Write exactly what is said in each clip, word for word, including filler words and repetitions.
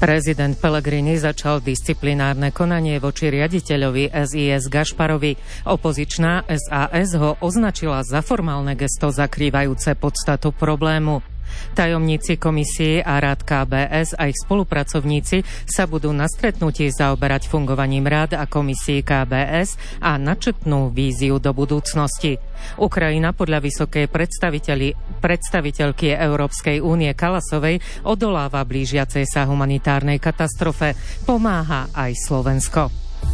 Prezident Pellegrini začal disciplinárne konanie voči riaditeľovi es í es Gašparovi. Opozičná es a es ho označila za formálne gesto zakrývajúce podstatu problému. Tajomníci komisie a rád ká bé es a ich spolupracovníci sa budú na stretnutí zaoberať fungovaním rád a komisí ká bé es a načrtnú víziu do budúcnosti. Ukrajina podľa vysokej predstaviteľky Európskej únie Kalasovej odoláva blížiacej sa humanitárnej katastrofe. Pomáha aj Slovensko.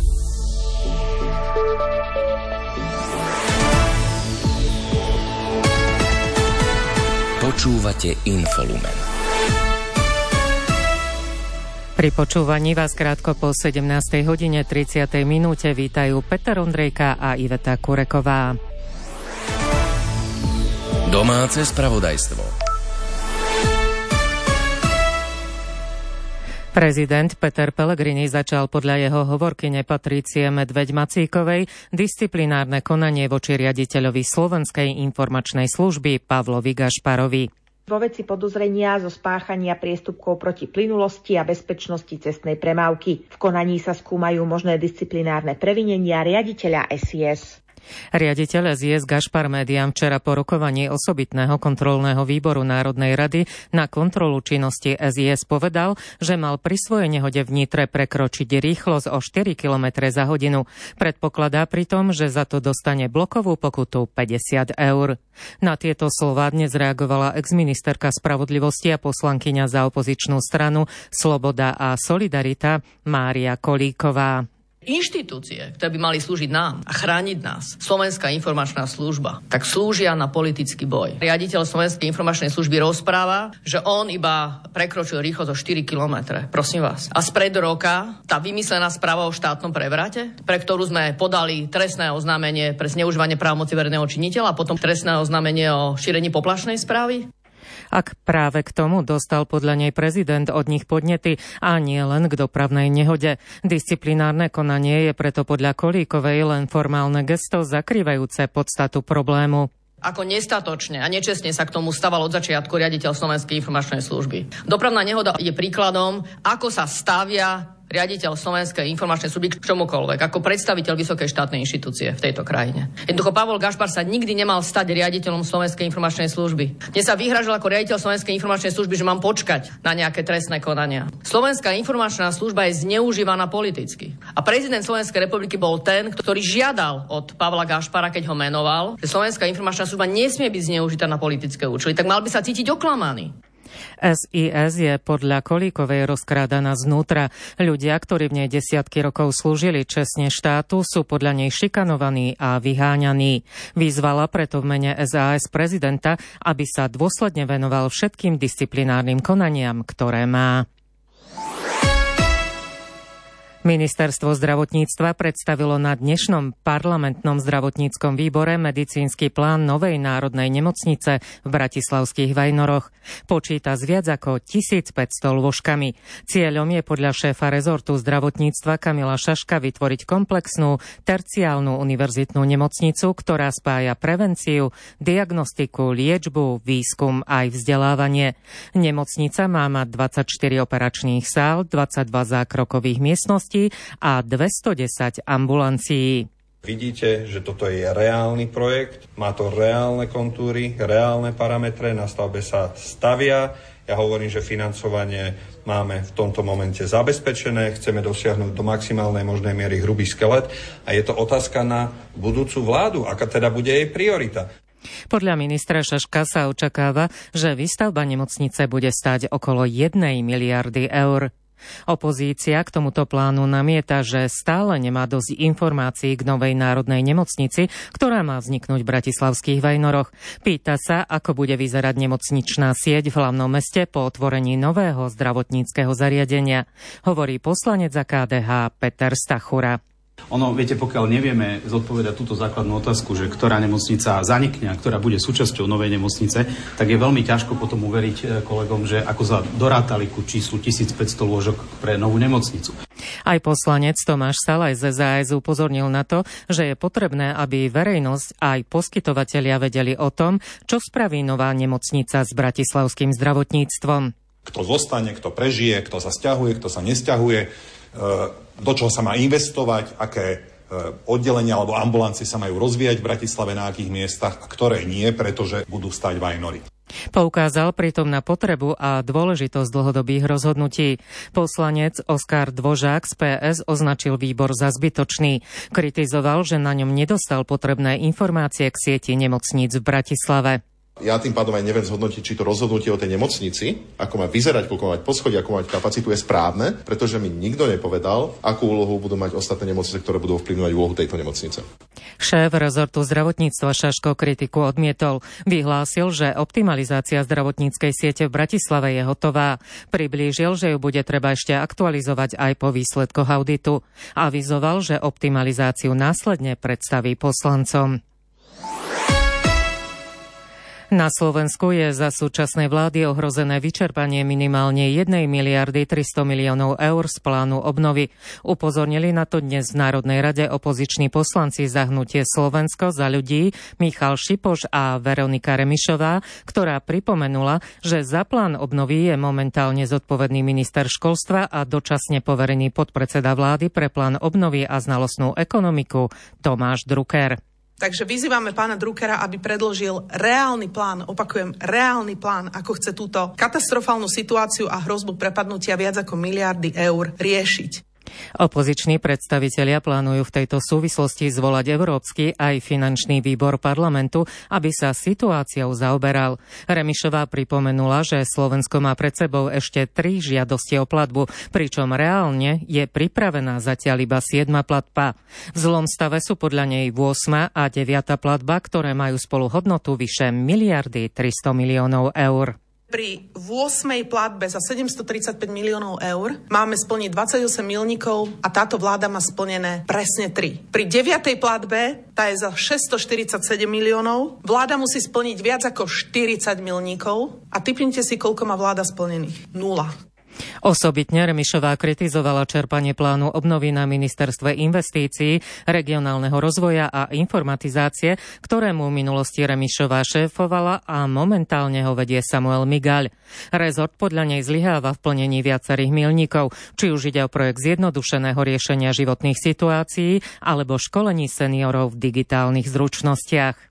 Počúvate Infolumen. Pri počúvaní vás krátko po sedemnástej hodine tridsiatej minúte vítajú Peter Ondrejka a Iveta Kureková. Domáce spravodajstvo. Prezident Peter Pellegrini začal podľa jeho hovorkyne Patrície Medveď-Macíkovej disciplinárne konanie voči riaditeľovi Slovenskej informačnej služby Pavlovi Gašparovi. Vo veci podozrenia zo spáchania priestupkov proti plynulosti a bezpečnosti cestnej premávky. V konaní sa skúmajú možné disciplinárne previnenia riaditeľa es í es. Riaditeľ es í es Gašpar médiám včera po rokovaní osobitného kontrolného výboru Národnej rady na kontrolu činnosti es í es povedal, že mal pri svojej nehode v Nitre prekročiť rýchlosť o štyri kilometre za hodinu. Predpokladá pritom, že za to dostane blokovú pokutu päťdesiat eur. Na tieto slová dnes reagovala exministerka spravodlivosti a poslankyňa za opozičnú stranu Sloboda a Solidarita Mária Kolíková. Inštitúcie, ktoré by mali slúžiť nám a chrániť nás, Slovenská informačná služba, tak slúžia na politický boj. Riaditeľ Slovenskej informačnej služby rozpráva, že on iba prekročil rýchlosť o štyri kilometre. Prosím vás. A spred roka tá vymyslená správa o štátnom prevrate, pre ktorú sme podali trestné oznámenie pre zneužívanie právomoci verejného činiteľa a potom trestné oznámenie o šírení poplašnej správy. Ak práve k tomu dostal podľa nej prezident od nich podnety a nie len k dopravnej nehode. Disciplinárne konanie je preto podľa Kolíkovej len formálne gesto zakrývajúce podstatu problému. Ako nestatočne a nečestne sa k tomu staval od začiatku riaditeľ Slovenskej informačnej služby. Dopravná nehoda je príkladom, ako sa stavia riaditeľ Slovenskej informačnej služby k čomukoľvek, ako predstaviteľ vysokej štátnej inštitúcie v tejto krajine. Jednoducho Pavol Gašpar sa nikdy nemal stať riaditeľom Slovenskej informačnej služby. Dnes sa vyhražal ako riaditeľ Slovenskej informačnej služby, že mám počkať na nejaké trestné konania. Slovenská informačná služba je zneužívaná politicky. A prezident Slovenskej republiky bol ten, ktorý žiadal od Pavla Gašpara, keď ho menoval, že Slovenská informačná služba nesmie byť zneužitá na politické účely, tak mal by sa cítiť oklamaný. es í es je podľa Kolíkovej rozkrádaná znútra. Ľudia, ktorí v nej desiatky rokov slúžili čestne štátu, sú podľa nej šikanovaní a vyháňaní. Vyzvala preto v mene es a es prezidenta, aby sa dôsledne venoval všetkým disciplinárnym konaniam, ktoré má. Ministerstvo zdravotníctva predstavilo na dnešnom parlamentnom zdravotníckom výbore medicínsky plán novej národnej nemocnice v bratislavských Vajnoroch. Počíta s viac ako tisícpäťsto lôžkami. Cieľom je podľa šéfa rezortu zdravotníctva Kamila Šaška vytvoriť komplexnú terciálnu univerzitnú nemocnicu, ktorá spája prevenciu, diagnostiku, liečbu, výskum aj vzdelávanie. Nemocnica má mať dvadsaťštyri operačných sál, dvadsaťdva zákrokových miestností a dvestodesať ambulancií. Vidíte, že toto je reálny projekt, má to reálne kontúry, reálne parametre, na stavbe sa stavia. Ja hovorím, že financovanie máme v tomto momente zabezpečené, chceme dosiahnuť do maximálnej možnej miery hrubý skelet a je to otázka na budúcu vládu, aká teda bude jej priorita. Podľa ministra Šaška sa očakáva, že výstavba nemocnice bude stáť okolo jednej miliardy eur. Opozícia k tomuto plánu namieta, že stále nemá dosť informácií k novej národnej nemocnici, ktorá má vzniknúť v bratislavských Vajnoroch. Pýta sa, ako bude vyzerať nemocničná sieť v hlavnom meste po otvorení nového zdravotníckeho zariadenia. Hovorí poslanec za ká dé há Peter Stachura. Ono, viete, pokiaľ nevieme zodpovedať túto základnú otázku, že ktorá nemocnica zanikne a ktorá bude súčasťou novej nemocnice, tak je veľmi ťažko potom uveriť kolegom, že ako sa dorátali ku číslu tisícpäťsto lôžok pre novú nemocnicu. Aj poslanec Tomáš Salaj z es a es upozornil na to, že je potrebné, aby verejnosť aj poskytovatelia vedeli o tom, čo spraví nová nemocnica s bratislavským zdravotníctvom. Kto zostane, kto prežije, kto sa sťahuje, kto sa nesťahuje, do čoho sa má investovať, aké oddelenia alebo ambulancie sa majú rozvíjať v Bratislave, na akých miestach a ktoré nie, pretože budú stať Vajnory. Poukázal pritom na potrebu a dôležitosť dlhodobých rozhodnutí. Poslanec Oskar Dvožák z pé es označil výbor za zbytočný. Kritizoval, že na ňom nedostal potrebné informácie k sieti nemocníc v Bratislave. Ja tým pádom aj neviem zhodnotiť, či to rozhodnutie o tej nemocnici, ako má vyzerať, koľko má mať poschodie, ako má mať kapacitu, je správne, pretože mi nikto nepovedal, akú úlohu budú mať ostatné nemocnice, ktoré budú ovplyvňovať úlohu tejto nemocnice. Šéf rezortu zdravotníctva Šaško kritiku odmietol. Vyhlásil, že optimalizácia zdravotníckej siete v Bratislave je hotová. Priblížil, že ju bude treba ešte aktualizovať aj po výsledkoch auditu. Avizoval, že optimalizáciu následne predstaví poslancom. Na Slovensku je za súčasnej vlády ohrozené vyčerpanie minimálne jednej miliardy tristo miliónov eur z plánu obnovy. Upozornili na to dnes v Národnej rade opoziční poslanci za hnutie Slovensko za ľudí Michal Šipoš a Veronika Remišová, ktorá pripomenula, že za plán obnovy je momentálne zodpovedný minister školstva a dočasne poverený podpredseda vlády pre plán obnovy a znalostnú ekonomiku Tomáš Drucker. Takže vyzývame pána Druckera, aby predložil reálny plán, opakujem, reálny plán, ako chce túto katastrofálnu situáciu a hrozbu prepadnutia viac ako miliardy eur riešiť. Opoziční predstavitelia plánujú v tejto súvislosti zvolať Európsky aj finančný výbor parlamentu, aby sa situáciou zaoberal. Remišová pripomenula, že Slovensko má pred sebou ešte tri žiadosti o platbu, pričom reálne je pripravená zatiaľ iba siedma platba. V zlom stave sú podľa nej ôsma a deviata platba, ktoré majú spolu hodnotu vyše miliardy tristo miliónov eur. Pri ôsmej platbe za sedemstotridsaťpäť miliónov eur máme splniť dvadsaťosem milníkov a táto vláda má splnené presne tri. Pri deviatej platbe, tá je za šesťstoštyridsaťsedem miliónov, vláda musí splniť viac ako štyridsať milníkov a tipnite si, koľko má vláda splnených. Nula. Osobitne Remišová kritizovala čerpanie plánu obnovy na ministerstve investícií, regionálneho rozvoja a informatizácie, ktorému v minulosti Remišová šéfovala a momentálne ho vedie Samuel Migaľ. Rezort podľa nej zlyháva v plnení viacerých milníkov, či už ide o projekt zjednodušeného riešenia životných situácií alebo školení seniorov v digitálnych zručnostiach.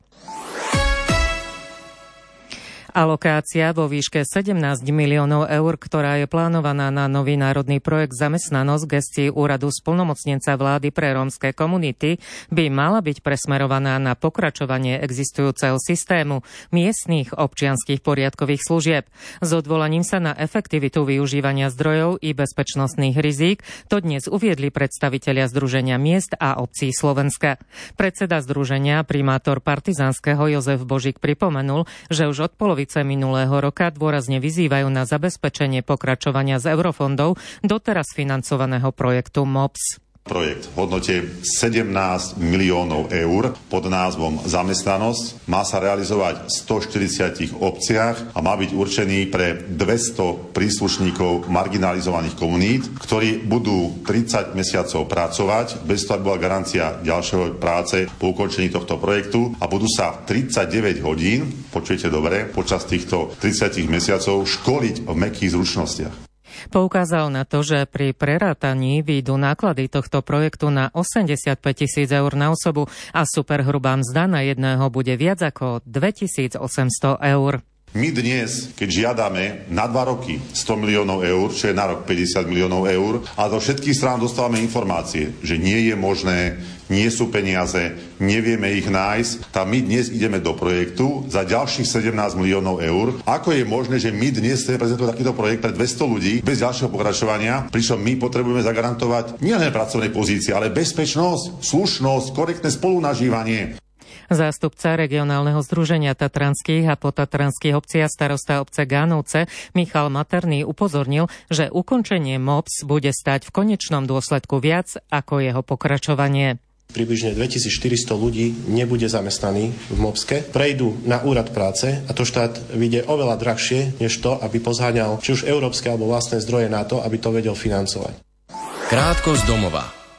Alokácia vo výške sedemnásť miliónov eur, ktorá je plánovaná na nový národný projekt Zamestnanosť v gestii úradu splnomocnenca vlády pre rómske komunity, by mala byť presmerovaná na pokračovanie existujúceho systému miestnych občianskych poriadkových služieb. S odvolaním sa na efektivitu využívania zdrojov i bezpečnostných rizík to dnes uviedli predstavitelia Združenia miest a obcí Slovenska. Predseda združenia, primátor Partizánskeho Jozef Božík pripomenul, že už od polovice minulého roka dôrazne vyzývajú na zabezpečenie pokračovania z eurofondov doteraz financovaného projektu MOPS. Projekt v hodnote sedemnásť miliónov eur pod názvom Zamestnanosť má sa realizovať v stoštyridsiatich obciach a má byť určený pre dvesto príslušníkov marginalizovaných komunít, ktorí budú tridsať mesiacov pracovať, bez toho, aby bola garancia ďalšej práce po ukončení tohto projektu a budú sa tridsaťdeväť hodín, počujete dobre, počas týchto tridsať mesiacov školiť v mäkkých zručnostiach. Poukázal na to, že pri prerátaní výjdu náklady tohto projektu na osemdesiatpäť tisíc eur na osobu a superhrubá mzda na jedného bude viac ako dvetisícosemsto eur. My dnes, keď žiadame na dva roky sto miliónov eur, čo je na rok päťdesiat miliónov eur, a do všetkých strán dostávame informácie, že nie je možné, nie sú peniaze, nevieme ich nájsť, tak my dnes ideme do projektu za ďalších sedemnásť miliónov eur. Ako je možné, že my dnes chceme prezentovať takýto projekt pre dvesto ľudí bez ďalšieho pokračovania, pričom my potrebujeme zagarantovať nielen pracovné pozície, ale bezpečnosť, slušnosť, korektné spolunažívanie. Zástupca regionálneho združenia tatranských a potatranských obcí a starosta obce Gánovce Michal Materný upozornil, že ukončenie MOPS bude stať v konečnom dôsledku viac ako jeho pokračovanie. Približne dvetisícštyristo ľudí nebude zamestnaní v MOPSke, prejdú na úrad práce a to štát vyjde oveľa drahšie, než to, aby pozháňal či už európske alebo vlastné zdroje na to, aby to vedel financovať. Krátko z domova.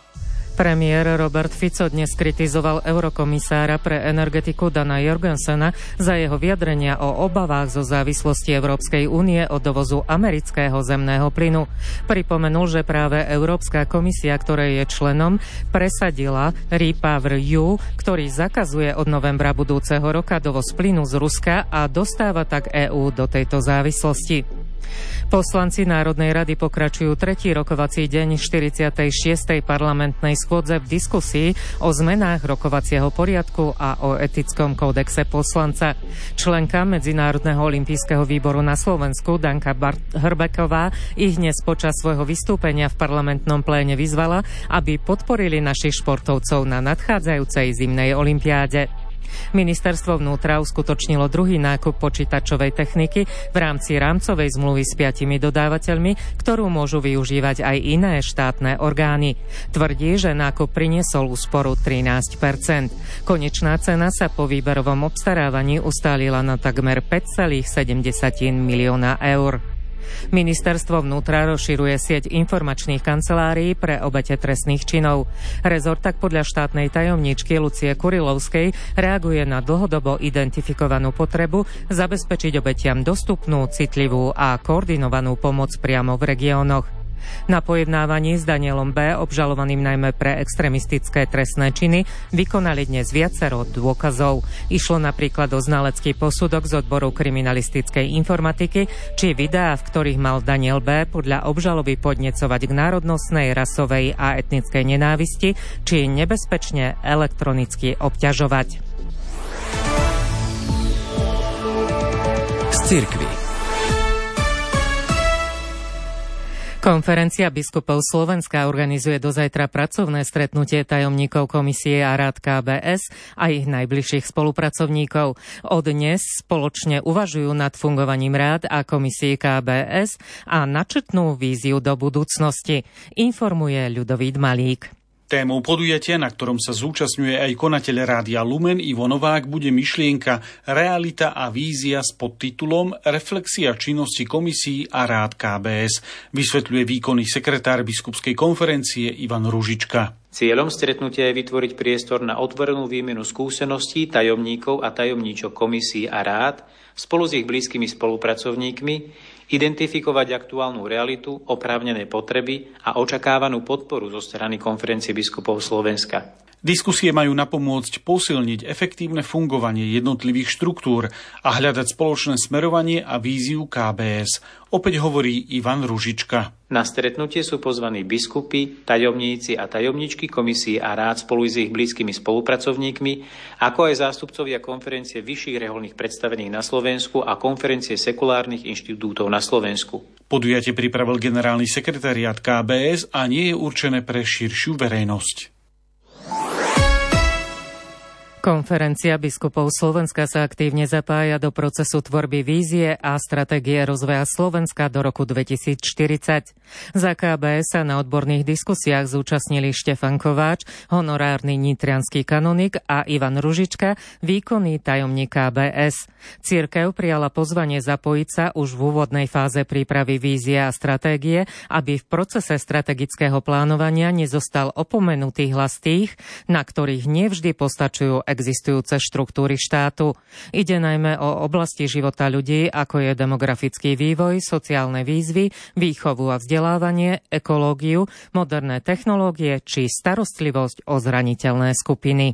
Premiér Robert Fico dnes kritizoval eurokomisára pre energetiku Dana Jorgensena za jeho vyjadrenia o obavách zo závislosti Európskej únie od dovozu amerického zemného plynu. Pripomenul, že práve Európska komisia, ktorej je členom, presadila REPowerEU, ktorý zakazuje od novembra budúceho roka dovoz plynu z Ruska a dostáva tak EÚ do tejto závislosti. Poslanci Národnej rady pokračujú tretí rokovací deň štyridsiatej šiestej parlamentnej schôdze v diskusii o zmenách rokovacieho poriadku a o etickom kódexe poslanca. Členka Medzinárodného olympijského výboru na Slovensku Danka Hrbeková ich dnes počas svojho vystúpenia v parlamentnom pléne vyzvala, aby podporili našich športovcov na nadchádzajúcej zimnej olympiáde. Ministerstvo vnútra uskutočnilo druhý nákup počítačovej techniky v rámci rámcovej zmluvy s piatimi dodávateľmi, ktorú môžu využívať aj iné štátne orgány. Tvrdí, že nákup priniesol úsporu trinásť percent. Konečná cena sa po výberovom obstarávaní ustálila na takmer päť celá sedem milióna eur. Ministerstvo vnútra rozširuje sieť informačných kancelárií pre obete trestných činov. Rezort tak podľa štátnej tajomníčky Lucie Kurilovskej reaguje na dlhodobo identifikovanú potrebu zabezpečiť obetiam dostupnú, citlivú a koordinovanú pomoc priamo v regiónoch. Na pojednávaní s Danielom B., obžalovaným najmä pre extrémistické trestné činy, vykonali dnes viacero dôkazov. Išlo napríklad o znalecký posudok z odboru kriminalistickej informatiky či videá, v ktorých mal Daniel B. podľa obžaloby podnecovať k národnostnej, rasovej a etnickej nenávisti či nebezpečne elektronicky obťažovať. Z cirkvi. Konferencia biskupov Slovenska organizuje dozajtra pracovné stretnutie tajomníkov komisie a rád ká bé es a ich najbližších spolupracovníkov. Od dnes spoločne uvažujú nad fungovaním rád a komisie ká bé es a načrtnú víziu do budúcnosti, informuje Ľudovít Malík. Témou podujatia, na ktorom sa zúčastňuje aj konateľ Rádia Lumen Ivo Novák, bude myšlienka Realita a vízia s podtitulom Reflexia činnosti komisií a rád ká bé es, vysvetľuje výkonný sekretár biskupskej konferencie Ivan Ružička. Cieľom stretnutia je vytvoriť priestor na otvorenú výmenu skúseností tajomníkov a tajomníčok komisí a rád spolu s ich blízkymi spolupracovníkmi, identifikovať aktuálnu realitu, oprávnené potreby a očakávanú podporu zo strany Konferencie biskupov Slovenska. Diskusie majú napomôcť posilniť efektívne fungovanie jednotlivých štruktúr a hľadať spoločné smerovanie a víziu ká bé es. Opäť hovorí Ivan Ružička. Na stretnutie sú pozvaní biskupy, tajomníci a tajomníčky komisí a rád spolu s ich blízkymi spolupracovníkmi, ako aj zástupcovia konferencie vyšších reholných predstavených na Slovensku a konferencie sekulárnych inštitútov na Slovensku. Podujatie pripravil generálny sekretariát ká bé es a nie je určené pre širšiu verejnosť. Konferencia biskupov Slovenska sa aktívne zapája do procesu tvorby vízie a stratégie rozvoja Slovenska do roku dvetisícštyridsať. Za ká bé es sa na odborných diskusiách zúčastnili Štefan Kováč, honorárny nitriansky kanonik, a Ivan Ružička, výkonný tajomník ká bé es. Cirkev prijala pozvanie zapojiť sa už v úvodnej fáze prípravy vízie a stratégie, aby v procese strategického plánovania nezostal opomenutý hlas tých, na ktorých nevždy postačujú existujúce štruktúry štátu. Ide najmä o oblasti života ľudí, ako je demografický vývoj, sociálne výzvy, výchovu a vzdelávanie, ekológiu, moderné technológie či starostlivosť o zraniteľné skupiny.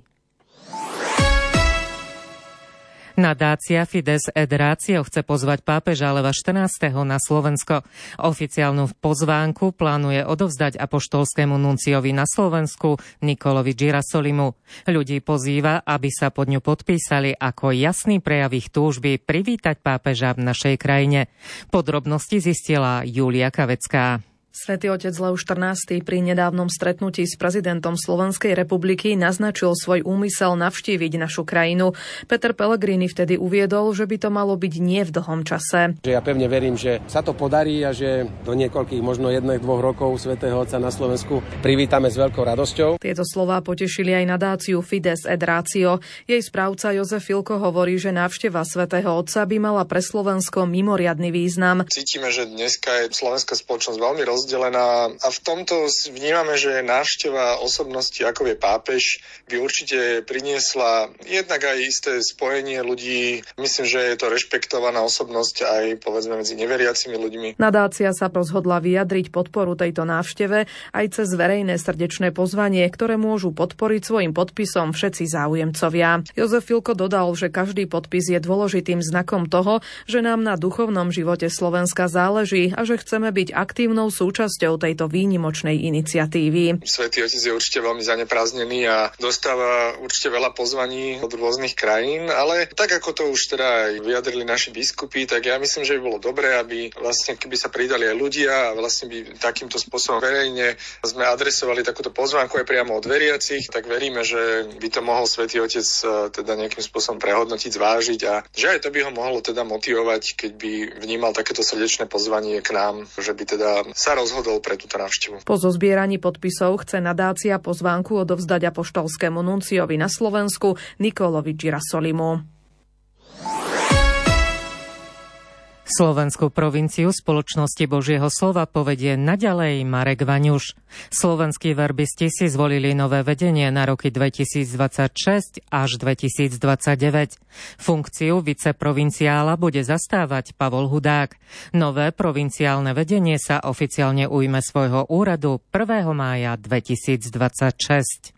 Nadácia Fides et Ratio chce pozvať pápeža Leva štrnásteho na Slovensko. Oficiálnu pozvánku plánuje odovzdať apoštolskému nunciovi na Slovensku Nikolovi Girasolimu. Ľudí pozýva, aby sa pod ňu podpísali ako jasný prejav ich túžby privítať pápeža v našej krajine. Podrobnosti zistila Julia Kavecká. Svätý otec Lev štrnásty pri nedávnom stretnutí s prezidentom Slovenskej republiky naznačil svoj úmysel navštíviť našu krajinu. Peter Pellegrini vtedy uviedol, že by to malo byť nie v dlhom čase. Ja pevne verím, že sa to podarí a že do niekoľkých, možno jedných, dvoch rokov svätého otca na Slovensku privítame s veľkou radosťou. Tieto slová potešili aj nadáciu Fides et Ratio. Jej správca Jozef Filko hovorí, že návšteva svätého otca by mala pre Slovensko mimoriadny význam. Cítime, že dneska je slovenská spoločnosť veľmi roz rozdelená a v tomto vnímame, že návšteva osobnosti, ako je pápež, by určite priniesla jednak aj isté spojenie ľudí. Myslím, že je to rešpektovaná osobnosť aj povedzme medzi neveriacimi ľuďmi. Nadácia sa rozhodla vyjadriť podporu tejto návšteve aj cez verejné srdečné pozvanie, ktoré môžu podporiť svojim podpisom všetci záujemcovia. Jozef Filko dodal, že každý podpis je dôležitým znakom toho, že nám na duchovnom živote Slovenska záleží a že chceme byť aktívnou súčasťou tejto výnimočnej iniciatívy. Svätý Otec je určite veľmi zaneprázdnený a dostáva určite veľa pozvaní od rôznych krajín, ale tak ako to už teda aj vyjadrili naši biskupy, tak ja myslím, že by bolo dobré, aby vlastne keby sa pridali aj ľudia a vlastne by takýmto spôsobom verejne sme adresovali takúto pozvánku aj priamo od veriacich, tak veríme, že by to mohol Svätý Otec teda nejakým spôsobom prehodnotiť, zvážiť a že aj to by ho mohlo teda motivovať, keď by vnímal takéto srdečné pozvanie k nám, že by teda sa rozhodol pre túto návštevu. Po zozbieraní podpisov chce nadácia pozvánku odovzdať apoštolskému nunciovi na Slovensku Nikolovi Girasolimu. Slovenskú provinciu Spoločnosti Božieho slova povedie naďalej Marek Vaňuš. Slovenskí verbisti si zvolili nové vedenie na roky dvetisícdvadsaťšesť až dvetisícdvadsaťdeväť. Funkciu viceprovinciála bude zastávať Pavol Hudák. Nové provinciálne vedenie sa oficiálne ujme svojho úradu prvého mája dvetisícdvadsaťšesť.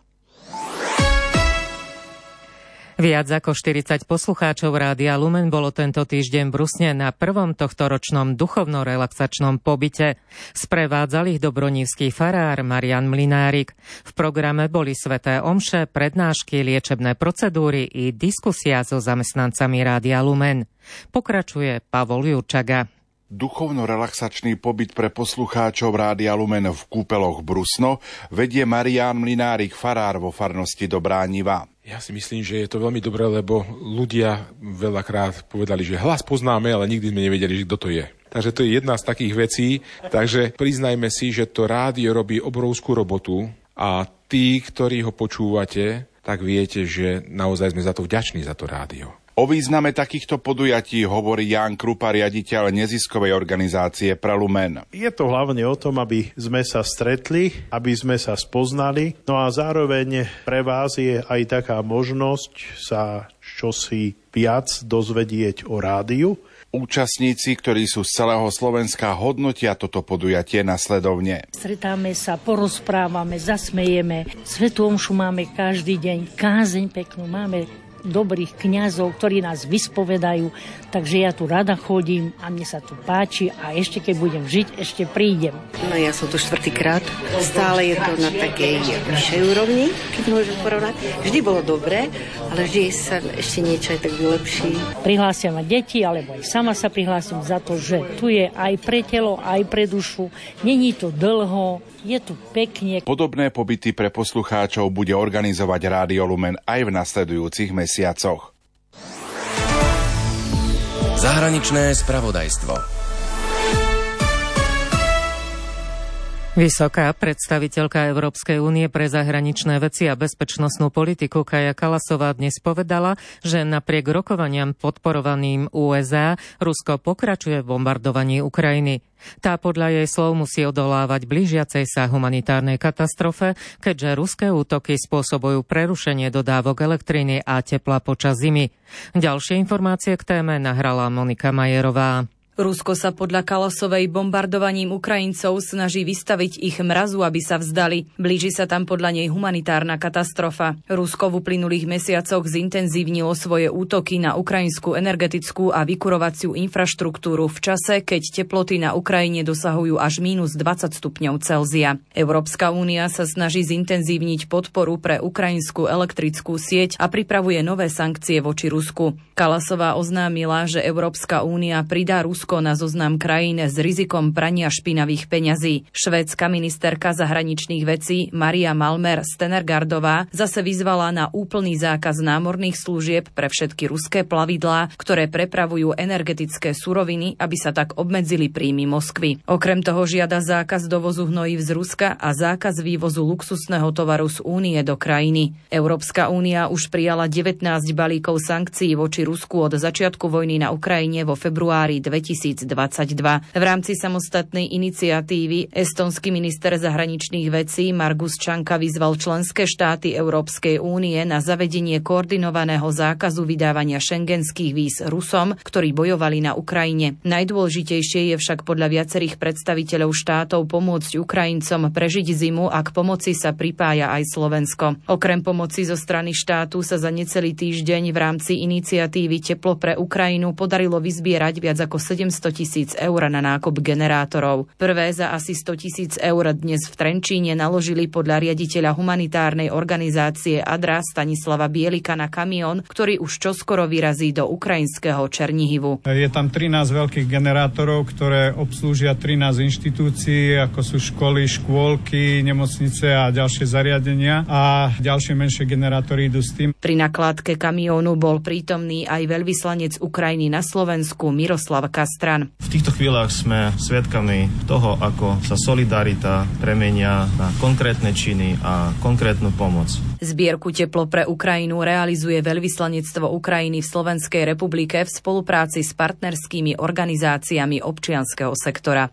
Viac ako štyridsať poslucháčov Rádia Lumen bolo tento týždeň v Brusne na prvom tohtoročnom duchovno-relaxačnom pobyte. Sprevádzal ich dobronívsky farár Marian Mlynárik. V programe boli sväté omše, prednášky, liečebné procedúry i diskusia so zamestnancami Rádia Lumen. Pokračuje Pavol Jurčaga. Duchovno-relaxačný pobyt pre poslucháčov Rádia Lumen v kúpeloch Brusno vedie Marián Mlynárik, farár vo farnosti Dobrániva. Ja si myslím, že je to veľmi dobré, lebo ľudia veľakrát povedali, že hlas poznáme, ale nikdy sme nevedeli, kto to je. Takže to je jedna z takých vecí. Takže priznajme si, že to rádio robí obrovskú robotu a tí, ktorí ho počúvate, tak viete, že naozaj sme za to vďační za to rádio. O význame takýchto podujatí hovorí Ján Krupa, riaditeľ neziskovej organizácie Pre Lumen. Je to hlavne o tom, aby sme sa stretli, aby sme sa spoznali, no a zároveň pre vás je aj taká možnosť sa čosi viac dozvedieť o rádiu. Účastníci, ktorí sú z celého Slovenska, hodnotia toto podujatie nasledovne. Stretáme sa, porozprávame, zasmejeme. Svätú omšu máme každý deň, kázeň peknú máme, dobrých kňazov, ktorí nás vyspovedajú, takže ja tu rada chodím a mne sa tu páči a ešte keď budem žiť, ešte prídem. No ja som tu štvrtýkrát, stále je to na takej vyššej úrovni, keď môžem porovnať. Vždy bolo dobré, ale vždy sa ešte niečo aj tak vylepší. Prihlásia ma deti, alebo aj sama sa prihlásim za to, že tu je aj pre telo, aj pre dušu. Není to dlho, je tu pekne. Podobné pobyty pre poslucháčov bude organizovať Rádio Lumen aj v nasledujúcich mesiacoch. Zahraničné spravodajstvo. Vysoká predstaviteľka Európskej únie pre zahraničné veci a bezpečnostnú politiku Kaja Kallasová dnes povedala, že napriek rokovaniam podporovaným ú es á Rusko pokračuje v bombardovaní Ukrajiny. Tá podľa jej slov musí odolávať blížiacej sa humanitárnej katastrofe, keďže ruské útoky spôsobujú prerušenie dodávok elektriny a tepla počas zimy. Ďalšie informácie k téme nahrala Monika Majerová. Rusko sa podľa Kallasovej bombardovaním Ukrajincov snaží vystaviť ich mrazu, aby sa vzdali. Blíži sa tam podľa nej humanitárna katastrofa. Rusko v uplynulých mesiacoch zintenzívnilo svoje útoky na ukrajinskú energetickú a vykurovaciu infraštruktúru v čase, keď teploty na Ukrajine dosahujú až mínus dvadsať stupňov Celzia. Európska únia sa snaží zintenzívniť podporu pre ukrajinskú elektrickú sieť a pripravuje nové sankcie voči Rusku. Kallasová oznámila, že Európska únia pridá Rusko na zoznam krajín s rizikom prania špinavých peňazí. Švédska ministerka zahraničných vecí Maria Malmer Stenergardová zase vyzvala na úplný zákaz námorných služieb pre všetky ruské plavidlá, ktoré prepravujú energetické suroviny, aby sa tak obmedzili príjmy Moskvy. Okrem toho žiada zákaz dovozu hnojív z Ruska a zákaz vývozu luxusného tovaru z únie do krajiny. Európska únia už prijala devätnásť balíkov sankcií voči Rusku od začiatku vojny na Ukrajine vo februári dvetisícdvadsaťdva. dvetisícdvadsaťdva. V rámci samostatnej iniciatívy estonský minister zahraničných vecí Margus Čanka vyzval členské štáty Európskej únie na zavedenie koordinovaného zákazu vydávania šengenských víz Rusom, ktorí bojovali na Ukrajine. Najdôležitejšie je však podľa viacerých predstaviteľov štátov pomôcť Ukrajincom prežiť zimu a k pomoci sa pripája aj Slovensko. Okrem pomoci zo strany štátu sa za necelý týždeň v rámci iniciatívy Teplo pre Ukrajinu podarilo vyzbierať viac ako sedemsto tisíc eur na nákup generátorov. Prvé za asi sto tisíc eur dnes v Trenčíne naložili podľa riaditeľa humanitárnej organizácie Adra Stanislava Bielika na kamión, ktorý už čoskoro vyrazí do ukrajinského Černihivu. Je tam trinásť veľkých generátorov, ktoré obslúžia trinásť inštitúcií, ako sú školy, škôlky, nemocnice a ďalšie zariadenia, a ďalšie menšie generátory idú s tým. Pri nakládke kamiónu bol prítomný aj veľvyslanec Ukrajiny na Slovensku Miroslav Kastran. V týchto chvíľach sme svedkami toho, ako sa solidarita premenia na konkrétne činy a konkrétnu pomoc. Zbierku Teplo pre Ukrajinu realizuje veľvyslanectvo Ukrajiny v Slovenskej republike v spolupráci s partnerskými organizáciami občianskeho sektora.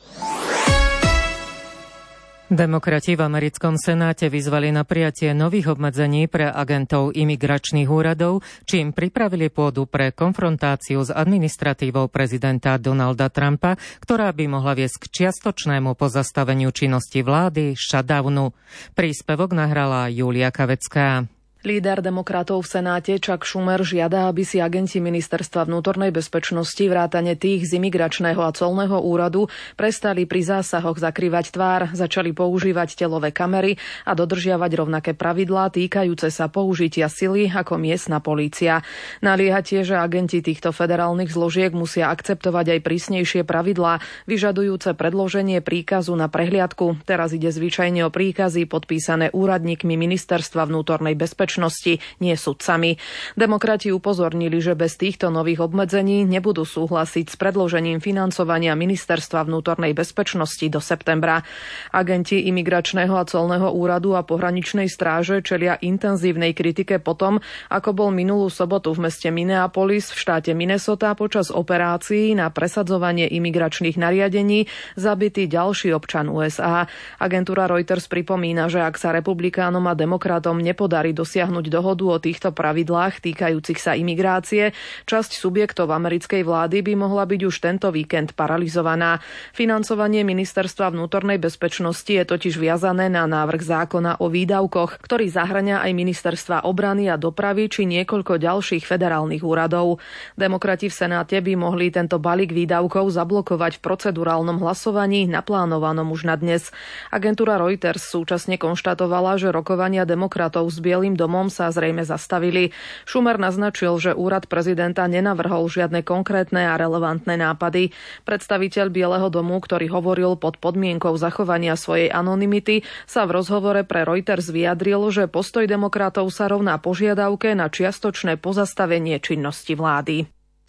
Demokrati v americkom senáte vyzvali na prijatie nových obmedzení pre agentov imigračných úradov, čím pripravili pôdu pre konfrontáciu s administratívou prezidenta Donalda Trumpa, ktorá by mohla viesť k čiastočnému pozastaveniu činnosti vlády, shutdownu. Príspevok nahrala Julia Kavecká. Líder demokratov v Senáte Chuck Schumer žiada, aby si agenti Ministerstva vnútornej bezpečnosti vrátane tých z imigračného a colného úradu prestali pri zásahoch zakrývať tvár, začali používať telové kamery a dodržiavať rovnaké pravidlá týkajúce sa použitia sily ako miestna polícia. Nalieha tiež, že agenti týchto federálnych zložiek musia akceptovať aj prísnejšie pravidlá, vyžadujúce predloženie príkazu na prehliadku. Teraz ide zvyčajne o príkazy podpísané úradníkmi Ministerstva vnútornej bezpečnosti, nie sudcami. Demokrati upozornili, že bez týchto nových obmedzení nebudú súhlasiť s predložením financovania Ministerstva vnútornej bezpečnosti do septembra. Agenti imigračného a colného úradu a pohraničnej stráže čelia intenzívnej kritike potom, ako bol minulú sobotu v meste Minneapolis v štáte Minnesota počas operácií na presadzovanie imigračných nariadení zabitý ďalší občan ú es á. Agentúra Reuters pripomína, že ak sa republikánom a demokratom nepodarí dosiahnuť dosiahnuť dohodu o týchto pravidlách týkajúcich sa imigrácie, časť subjektov americkej vlády by mohla byť už tento víkend paralizovaná. Financovanie Ministerstva vnútornej bezpečnosti je totiž viazané na návrh zákona o výdavkoch, ktorý zahŕňa aj ministerstva obrany a dopravy či niekoľko ďalších federálnych úradov. Demokrati v Senáte by mohli tento balík výdavkov zablokovať v procedurálnom hlasovaní naplánovanom už na dnes. Agentúra Reuters súčasne konštatovala, že rokovania demokratov s Bielým domom sa zrejme zastavili. Schumer naznačil, že úrad prezidenta nenavrhol žiadne konkrétne a relevantné nápady. Predstaviteľ Bieleho domu, ktorý hovoril pod podmienkou zachovania svojej anonymity, sa v rozhovore pre Reuters vyjadril, že postoj demokratov sa rovná požiadavke na čiastočné pozastavenie činnosti vlády.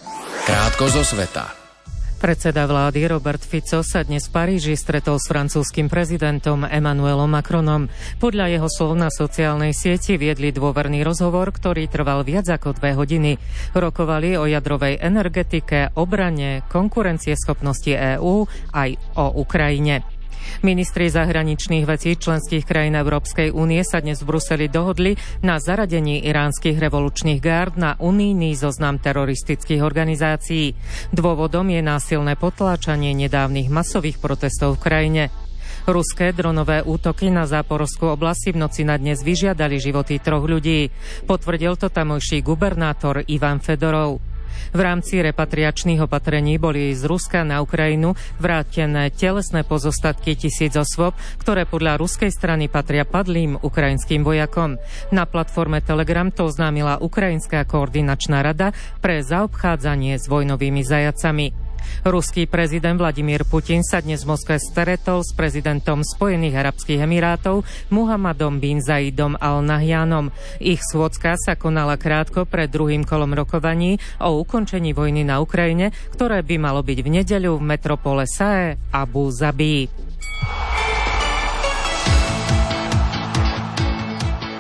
Krátko zo sveta. Predseda vlády Robert Fico sa dnes v Paríži stretol s francúzskym prezidentom Emmanuelom Macronom. Podľa jeho slov na sociálnej sieti viedli dôverný rozhovor, ktorý trval viac ako dve hodiny. Rokovali o jadrovej energetike, obrane, konkurencieschopnosti EÚ aj o Ukrajine. Ministri zahraničných vecí členských krajín Európskej únie sa dnes v Bruseli dohodli na zaradení iránskych revolučných gárd na unijný zoznam teroristických organizácií. Dôvodom je násilné potláčanie nedávnych masových protestov v krajine. Ruské dronové útoky na Záporovskú oblasť v noci na dnes vyžiadali životy troch ľudí. Potvrdil to tamojší gubernátor Ivan Fedorov. V rámci repatriačných opatrení boli z Ruska na Ukrajinu vrátené telesné pozostatky tisíc osôb, ktoré podľa ruskej strany patria padlým ukrajinským vojakom. Na platforme Telegram to oznámila Ukrajinská koordinačná rada pre zaobchádzanie s vojnovými zajacami. Ruský prezident Vladimír Putin sa dnes v Moskve stretol s prezidentom Spojených arabských emirátov Muhammadom bin Zaidom Al Nahyanom. Ich schôdzka sa konala krátko pred druhým kolom rokovaní o ukončení vojny na Ukrajine, ktoré by malo byť v nedeľu v metropole Sae Abu Zabi.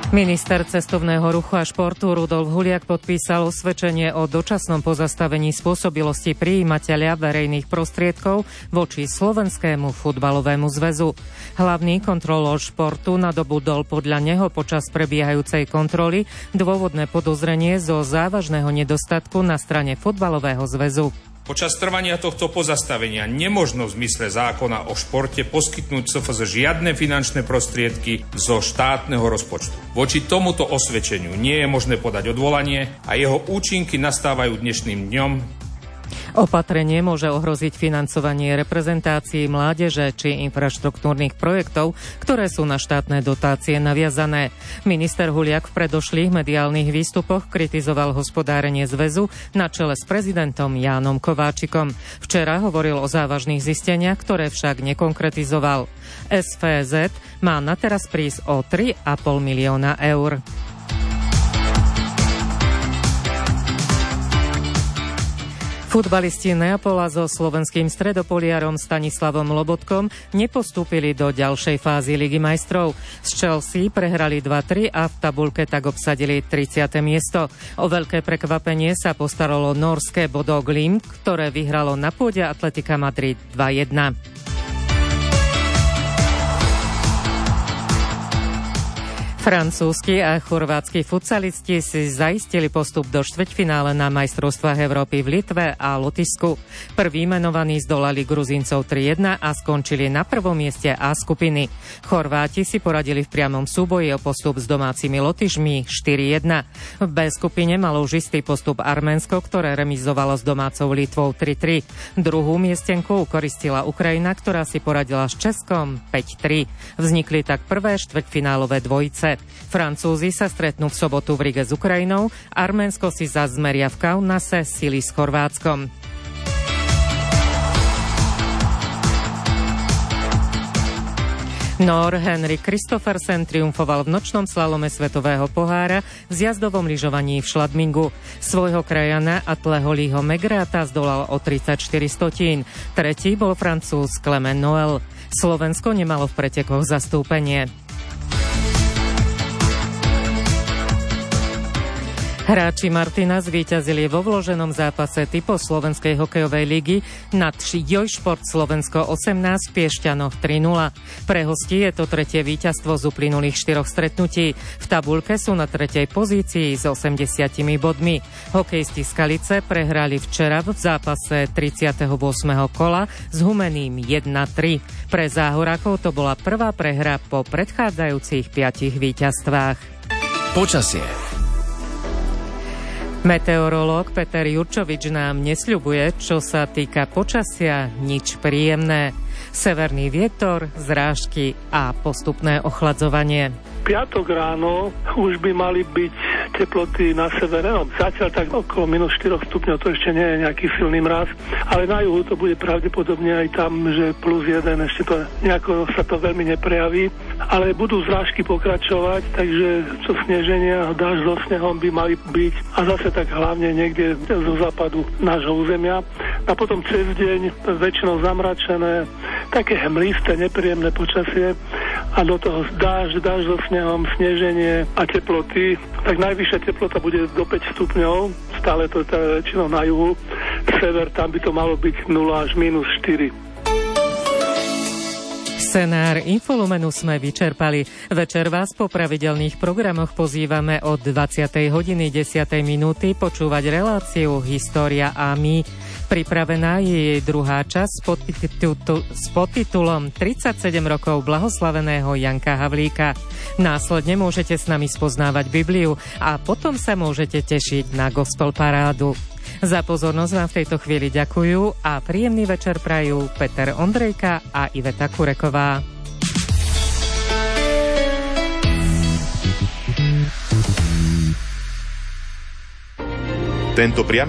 Minister cestovného ruchu a športu Rudolf Huliak podpísal osvedčenie o dočasnom pozastavení spôsobilosti prijímateľa verejných prostriedkov voči Slovenskému futbalovému zväzu. Hlavný kontrolór športu nadobudol podľa neho počas prebiehajúcej kontroly dôvodné podozrenie zo závažného nedostatku na strane futbalového zväzu. Počas trvania tohto pozastavenia nemožno v zmysle zákona o športe poskytnúť es ef zet žiadne finančné prostriedky zo štátneho rozpočtu. Voči tomuto osvedčeniu nie je možné podať odvolanie a jeho účinky nastávajú dnešným dňom. Opatrenie môže ohroziť financovanie reprezentácií mládeže či infraštruktúrnych projektov, ktoré sú na štátne dotácie naviazané. Minister Huliak v predošlých mediálnych výstupoch kritizoval hospodárenie zväzu na čele s prezidentom Jánom Kováčikom. Včera hovoril o závažných zisteniach, ktoré však nekonkretizoval. es ef zet má na teraz prísť o tri a pol milióna eur. Futbalisti Neapola so slovenským stredopoliarom Stanislavom Lobotkom nepostúpili do ďalšej fázy Ligy majstrov. Z Chelsea prehrali dva tri a v tabuľke tak obsadili tridsiate miesto. O veľké prekvapenie sa postaralo nórske Bodø Glimt, ktoré vyhralo na pôde Atletika Madrid dva jedna. Francúzski a chorvátsky futsalisti si zaistili postup do štvrťfinále na majstrovstvách Európy v Litve a Lotyšsku. Prví menovaní zdolali Gruzíncov tri jedna a skončili na prvom mieste A skupiny. Chorváti si poradili v priamom súboji o postup s domácimi Lotyšmi štyri jedna. V B skupine malo už istý postup Arménsko, ktoré remizovalo s domácou Litvou tri tri. Druhú miestenku ukoristila Ukrajina, ktorá si poradila s Českom päť tri. Vznikli tak prvé štvrťfinálové dvojice. Francúzi sa stretnú v sobotu v Rige s Ukrajinou, Arménsko si zas zmeria v Kaunase sily s Chorvátskom. Nór Henrik Kristoffersen triumfoval v nočnom slalome svetového pohára v zjazdovom lyžovaní v Šladmingu. Svojho krajana Atleho Liho Megráta zdolal o tridsaťštyri stotín. Tretí bol Francúz Clement Noël. Slovensko nemalo v pretekoch zastúpenie. Hráči Martina zvíťazili vo vloženom zápase typov Slovenskej hokejovej ligy nad Jojšport Slovensko osemnásť v Piešťanoch tri nula. Pre hostí je to tretie víťazstvo z uplynulých štyroch stretnutí. V tabuľke sú na tretej pozícii s osemdesiatimi bodmi. Hokejisti Skalice prehrali včera v zápase tridsiateho ôsmeho kola s Humeným jedna tri. Pre Záhorákov to bola prvá prehra po predchádzajúcich piatich víťazstvách. Počasie. Meteorológ Peter Jurčovič nám nesľubuje, čo sa týka počasia, nič príjemné. Severný vietor, zrážky a postupné ochladzovanie. Piatok ráno už by mali byť teploty na severe, no zatiaľ tak okolo minus štyri stupňov, to ešte nie je nejaký silný mraz, ale na juhu to bude pravdepodobne aj tam, že plus jeden, ešte to nejako sa to veľmi neprejaví, ale budú zrážky pokračovať, takže čo sneženia, dážď so snehom by mali byť a zase tak hlavne niekde zo západu nášho územia. A potom cez deň väčšinou zamračené, také hmlisté, nepríjemné počasie a do toho dážď, dážď so snehom, sneženie a teploty, tak najvyššia teplota bude do päť stupňov, stále to je väčšinou na juhu, sever, tam by to malo byť nula až minus štyri. Scenár Infolumenu sme vyčerpali. Večer vás po pravidelných programoch pozývame od dvadsiatej hodiny desiatej minúty počúvať reláciu História a my. Pripravená je jej druhá časť s podtitulom tridsaťsedem rokov blahoslaveného Janka Havlíka. Následne môžete s nami spoznávať Bibliu a potom sa môžete tešiť na gospel parádu. Za pozornosť vám v tejto chvíli ďakujú a príjemný večer prajú Peter Ondrejka a Iveta Kureková. Tento priamy